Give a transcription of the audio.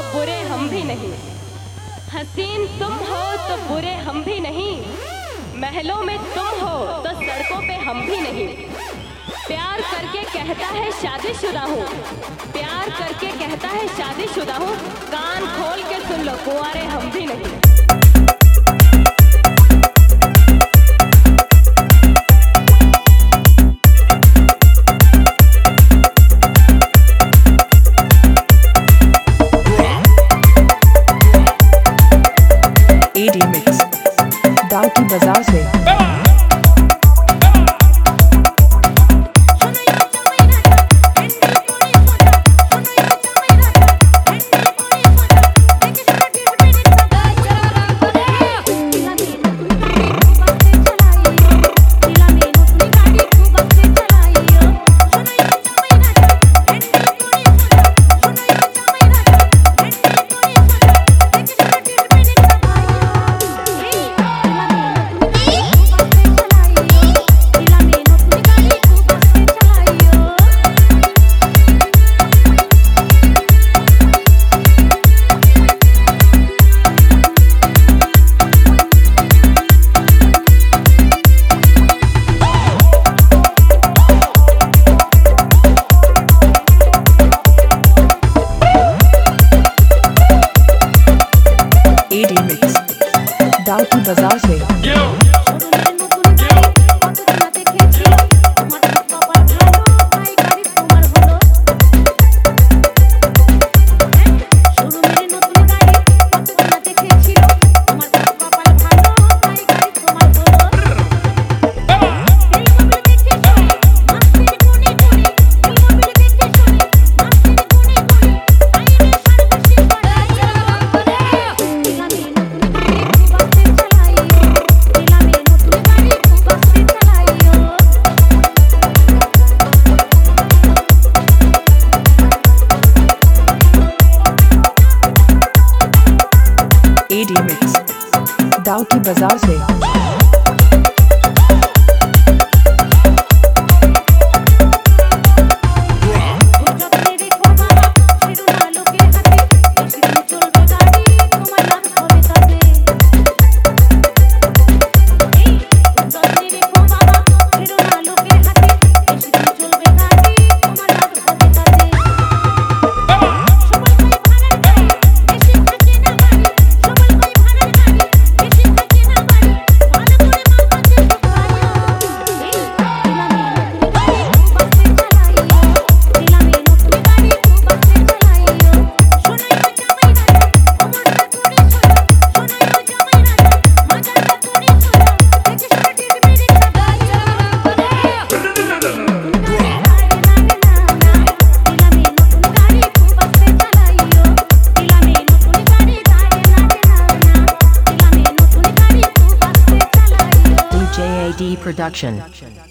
तो बुरे हम भी नहीं, हसीन तुम हो तो बुरे हम भी नहीं, महलों में तुम हो तो सड़कों पे हम भी नहीं। प्यार करके कहता है शादीशुदा हूँ, प्यार करके कहता है शादीशुदा हूँ, कान खोल के सुन लो कुंवारे हम भी नहीं। AD Mix दाऊकी बाजार से AD Mix दाऊकी बाजार से AD Mix दाऊकी बाजार से JAD Production.